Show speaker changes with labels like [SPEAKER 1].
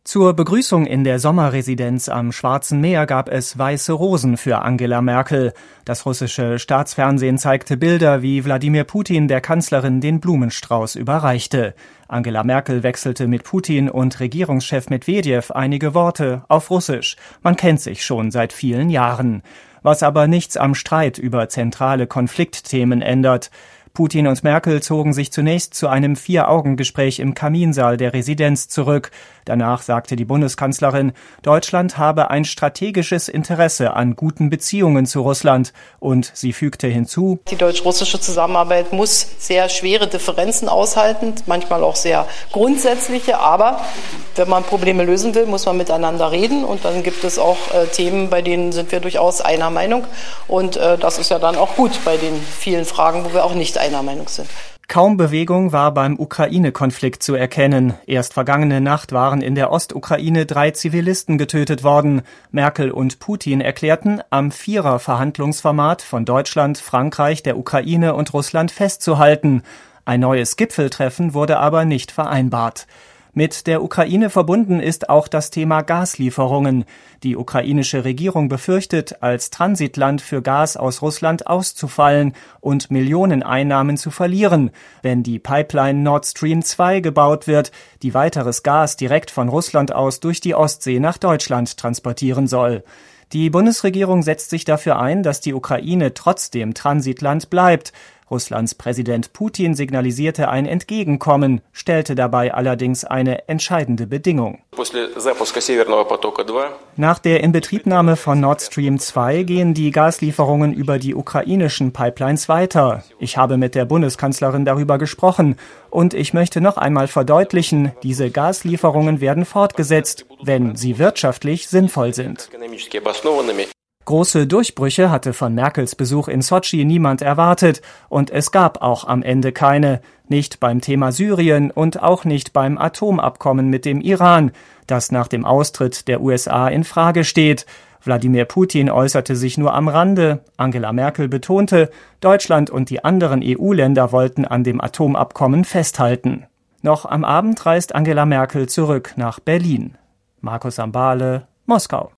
[SPEAKER 1] Zur Begrüßung in der Sommerresidenz am Schwarzen Meer gab es weiße Rosen für Angela Merkel. Das russische Staatsfernsehen zeigte Bilder, wie Wladimir Putin der Kanzlerin den Blumenstrauß überreichte. Angela Merkel wechselte mit Putin und Regierungschef Medwedew einige Worte auf Russisch. Man kennt sich schon seit vielen Jahren. Was aber nichts am Streit über zentrale Konfliktthemen ändert. Putin und Merkel zogen sich zunächst zu einem 4-Augen-Gespräch im Kaminsaal der Residenz zurück. Danach sagte die Bundeskanzlerin, Deutschland habe ein strategisches Interesse an guten Beziehungen zu Russland. Und sie fügte hinzu,
[SPEAKER 2] die deutsch-russische Zusammenarbeit muss sehr schwere Differenzen aushalten, manchmal auch sehr grundsätzliche. Aber wenn man Probleme lösen will, muss man miteinander reden. Und dann gibt es auch Themen, bei denen sind wir durchaus einer Meinung. Und das ist ja dann auch gut bei den vielen Fragen, wo wir auch nicht einer Meinung sind.
[SPEAKER 1] Kaum Bewegung war beim Ukraine-Konflikt zu erkennen. Erst vergangene Nacht waren in der Ostukraine 3 Zivilisten getötet worden. Merkel und Putin erklärten, am Vierer-Verhandlungsformat von Deutschland, Frankreich, der Ukraine und Russland festzuhalten. Ein neues Gipfeltreffen wurde aber nicht vereinbart. Mit der Ukraine verbunden ist auch das Thema Gaslieferungen. Die ukrainische Regierung befürchtet, als Transitland für Gas aus Russland auszufallen und Millionen Einnahmen zu verlieren, wenn die Pipeline Nord Stream 2 gebaut wird, die weiteres Gas direkt von Russland aus durch die Ostsee nach Deutschland transportieren soll. Die Bundesregierung setzt sich dafür ein, dass die Ukraine trotzdem Transitland bleibt. Russlands Präsident Putin signalisierte ein Entgegenkommen, stellte dabei allerdings eine entscheidende Bedingung. Nach der Inbetriebnahme von Nord Stream 2 gehen die Gaslieferungen über die ukrainischen Pipelines weiter. Ich habe mit der Bundeskanzlerin darüber gesprochen und ich möchte noch einmal verdeutlichen, diese Gaslieferungen werden fortgesetzt, wenn sie wirtschaftlich sinnvoll sind. Große Durchbrüche hatte von Merkels Besuch in Sotschi niemand erwartet und es gab auch am Ende keine. Nicht beim Thema Syrien und auch nicht beim Atomabkommen mit dem Iran, das nach dem Austritt der USA in Frage steht. Wladimir Putin äußerte sich nur am Rande. Angela Merkel betonte, Deutschland und die anderen EU-Länder wollten an dem Atomabkommen festhalten. Noch am Abend reist Angela Merkel zurück nach Berlin. Markus Ambale, Moskau.